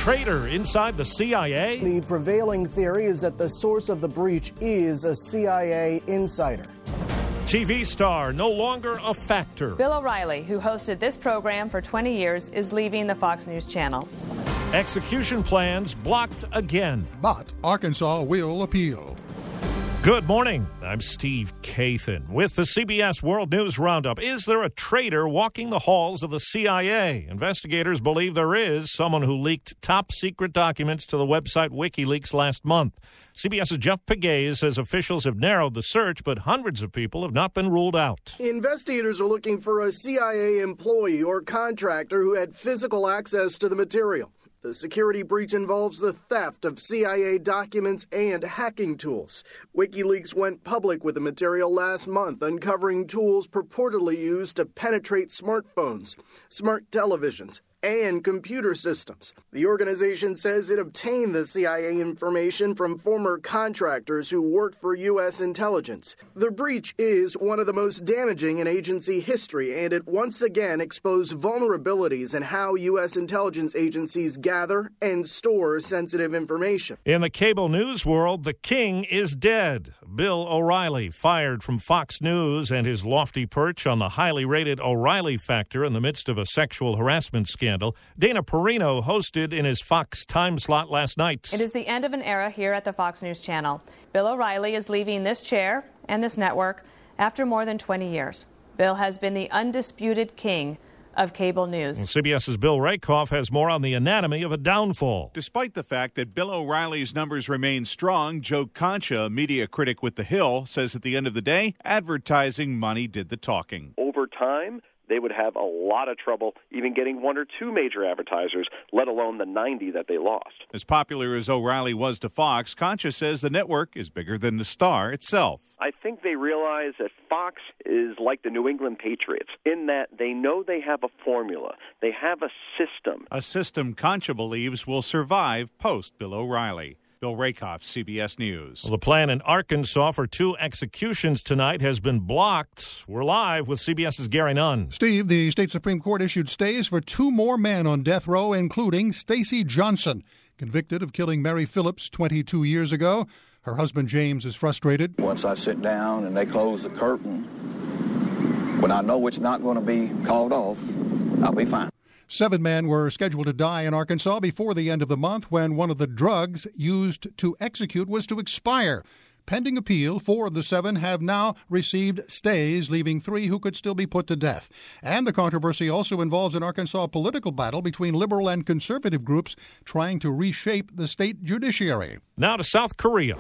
traitor inside the CIA? The prevailing theory is that the source of the breach is a CIA insider. TV star no longer a factor. Bill O'Reilly, who hosted this program for 20 years, is leaving the Fox News channel. Execution plans blocked again. But Arkansas will appeal. Good morning. I'm Steve Kathan with the CBS World News Roundup. Is there a traitor walking the halls of the CIA? Investigators believe there is, someone who leaked top-secret documents to the website WikiLeaks last month. CBS's Jeff Pegues says officials have narrowed the search, but hundreds of people have not been ruled out. Investigators are looking for a CIA employee or contractor who had physical access to the material. The security breach involves the theft of CIA documents and hacking tools. WikiLeaks went public with the material last month, uncovering tools purportedly used to penetrate smartphones, smart televisions, and computer systems. The organization says it obtained the CIA information from former contractors who worked for U.S. intelligence. The breach is one of the most damaging in agency history, and it once again exposed vulnerabilities in how U.S. intelligence agencies gather and store sensitive information. In the cable news world, the king is dead. Bill O'Reilly, fired from Fox News and his lofty perch on the highly rated O'Reilly Factor in the midst of a sexual harassment scandal. Dana Perino hosted in his Fox time slot last night. It is the end of an era here at the Fox News channel. Bill O'Reilly is leaving this chair and this network after more than 20 years. Bill has been the undisputed king of cable news. CBS's Bill Rakoff has more on the anatomy of a downfall. Despite the fact that Bill O'Reilly's numbers remain strong, Joe Concha, a media critic with The Hill, says at the end of the day, advertising money did the talking. Over time, they would have a lot of trouble even getting one or two major advertisers, let alone the 90 that they lost. As popular as O'Reilly was to Fox, Concha says the network is bigger than the star itself. I think they realize that Fox is like the New England Patriots in that they know they have a formula. They have a system. A system Concha believes will survive post-Bill O'Reilly. Bill Rakoff, CBS News. Well, the plan in Arkansas for 2 executions tonight has been blocked. We're live with CBS's Gary Nunn. Steve, the state Supreme Court issued stays for 2 more men on death row, including Stacey Johnson, convicted of killing Mary Phillips 22 years ago. Her husband, James, is frustrated. Once I sit down and they close the curtain, when I know it's not going to be called off, I'll be fine. 7 men were scheduled to die in Arkansas before the end of the month when one of the drugs used to execute was to expire. Pending appeal, 4 of the 7 have now received stays, leaving 3 who could still be put to death. And the controversy also involves an Arkansas political battle between liberal and conservative groups trying to reshape the state judiciary. Now to South Korea.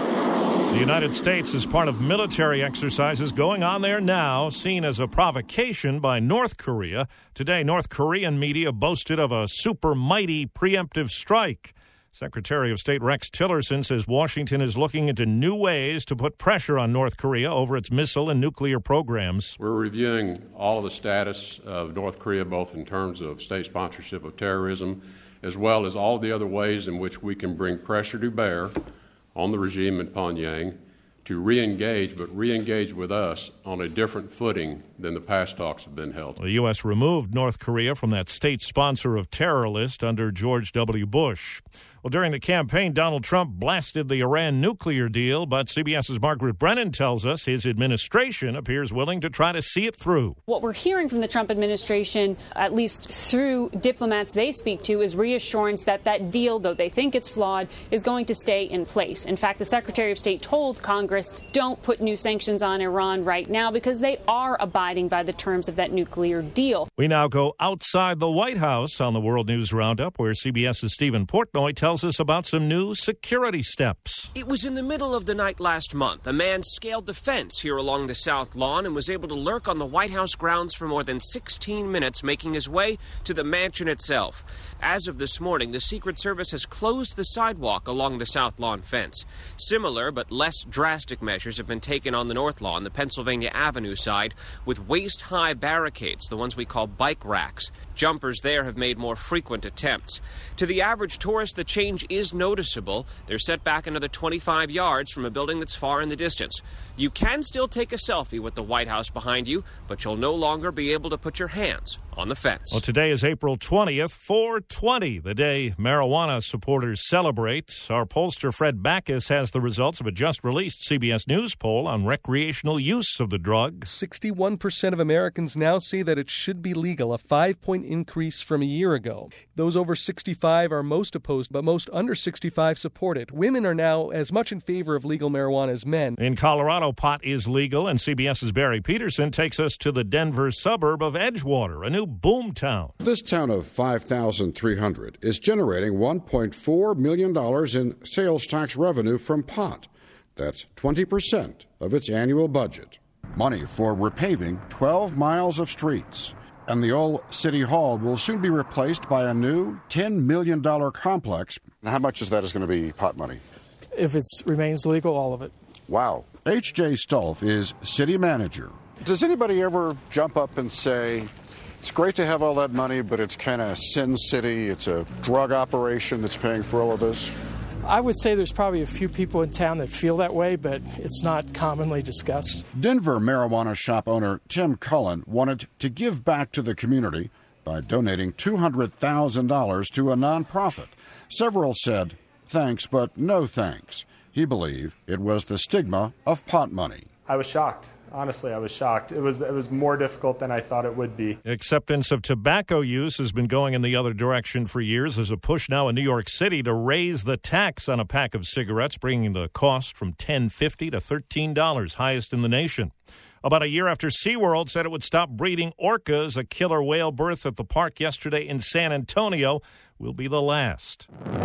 The United States is part of military exercises going on there now, seen as a provocation by North Korea. Today, North Korean media boasted of a super mighty preemptive strike. Secretary of State Rex Tillerson says Washington is looking into new ways to put pressure on North Korea over its missile and nuclear programs. We're reviewing all of the status of North Korea, both in terms of state sponsorship of terrorism, as well as all the other ways in which we can bring pressure to bear on the regime in Pyongyang to re-engage, but re-engage with us on a different footing than the past talks have been held. The U.S. removed North Korea from that state sponsor of terror list under George W. Bush. Well, during the campaign, Donald Trump blasted the Iran nuclear deal, but CBS's Margaret Brennan tells us his administration appears willing to try to see it through. What we're hearing from the Trump administration, at least through diplomats they speak to, is reassurance that that deal, though they think it's flawed, is going to stay in place. In fact, the Secretary of State told Congress, don't put new sanctions on Iran right now because they are abiding by the terms of that nuclear deal. We now go outside the White House on the World News Roundup, where CBS's Stephen Portnoy tells us about some new security steps. It was in the middle of the night last month. A man scaled the fence here along the South Lawn and was able to lurk on the White House grounds for more than 16 minutes, making his way to the mansion itself. As of this morning, the Secret Service has closed the sidewalk along the South Lawn fence. Similar but less drastic measures have been taken on the North Lawn, the Pennsylvania Avenue side, with waist-high barricades, the ones we call bike racks. Jumpers there have made more frequent attempts. To the average tourist, the change is noticeable. They're set back another 25 yards from a building that's far in the distance. You can still take a selfie with the White House behind you, but you'll no longer be able to put your hands on the Fence. Well, today is April 20th, 420, the day marijuana supporters celebrate. Our pollster Fred Backus has the results of a just-released CBS News poll on recreational use of the drug. 61% of Americans now say that it should be legal, a 5-point increase from a year ago. Those over 65 are most opposed, but most under 65 support it. Women are now as much in favor of legal marijuana as men. In Colorado, pot is legal, and CBS's Barry Peterson takes us to the Denver suburb of Edgewater, a new boom town. This town of 5,300 is generating $1.4 million in sales tax revenue from pot. That's 20% of its annual budget. Money for repaving 12 miles of streets. And the old city hall will soon be replaced by a new $10 million complex. How much of that is going to be pot money? If it remains legal, all of it. Wow. H.J. Stolf is city manager. Does anybody ever jump up and say, it's great to have all that money, but it's kind of Sin City, it's a drug operation that's paying for all of this? I would say there's probably a few people in town that feel that way, but it's not commonly discussed. Denver marijuana shop owner Tim Cullen wanted to give back to the community by donating $200,000 to a nonprofit. Several said, thanks, but no thanks. He believed it was the stigma of pot money. I was shocked. Honestly, I was shocked. It was more difficult than I thought it would be. Acceptance of tobacco use has been going in the other direction for years. There's a push now in New York City to raise the tax on a pack of cigarettes, bringing the cost from $10.50 to $13, highest in the nation. About a year after SeaWorld said it would stop breeding orcas, a killer whale birth at the park yesterday in San Antonio will be the last.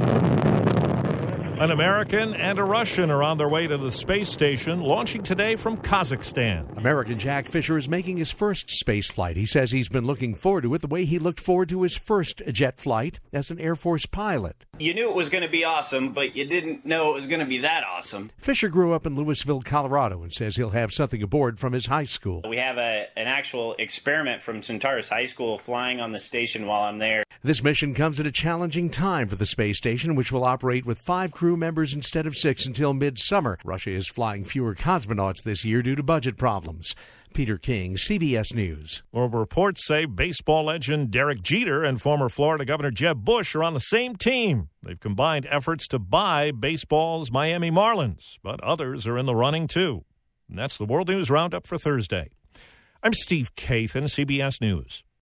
An American and a Russian are on their way to the space station, launching today from Kazakhstan. American Jack Fisher is making his first space flight. He says he's been looking forward to it the way he looked forward to his first jet flight as an Air Force pilot. You knew it was going to be awesome, but you didn't know it was going to be that awesome. Fisher grew up in Louisville, Colorado, and says he'll have something aboard from his high school. We have an actual experiment from Centaurus High School flying on the station while I'm there. This mission comes at a challenging time for the space station, which will operate with 5 crew members instead of 6 until mid-summer. Russia is flying fewer cosmonauts this year due to budget problems. Peter King, CBS News. Well, reports say baseball legend Derek Jeter and former Florida Governor Jeb Bush are on the same team. They've combined efforts to buy baseball's Miami Marlins, but others are in the running too. And that's the World News Roundup for Thursday. I'm Steve Kathan, CBS News.